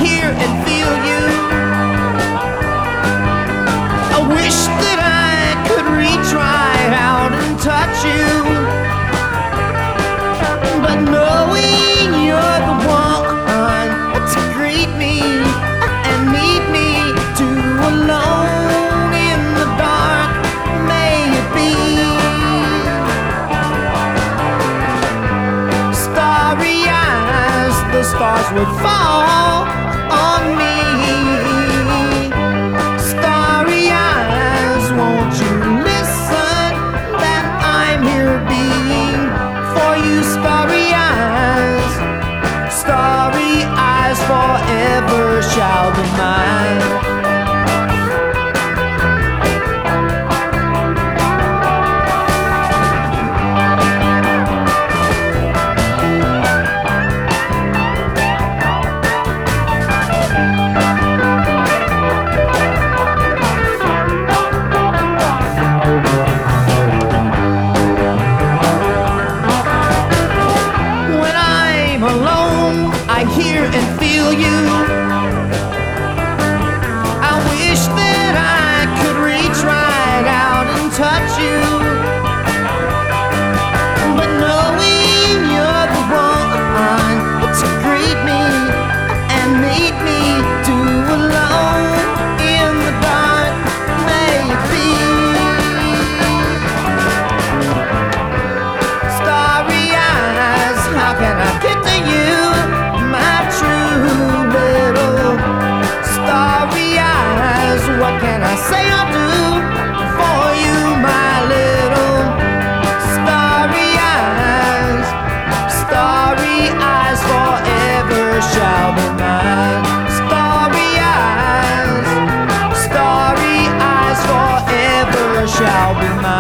hear and feel you. I wish that I could reach right out and touch you, but knowing you're the one to greet me and meet me to alone in the dark, may it be. Starry eyes, the stars would fall on me. Starry eyes, won't you listen that I'm here being for you. Starry eyes, forever shall be mine. I hear and feel you. I wish that I could reach right out and touch you, but knowing you're the one to greet me and meet me to alone in the dark, may it be. Starry eyes, how can I get to you? What can I say or do for you, my little starry eyes? Starry eyes, forever shall be mine. Starry eyes, forever shall be mine.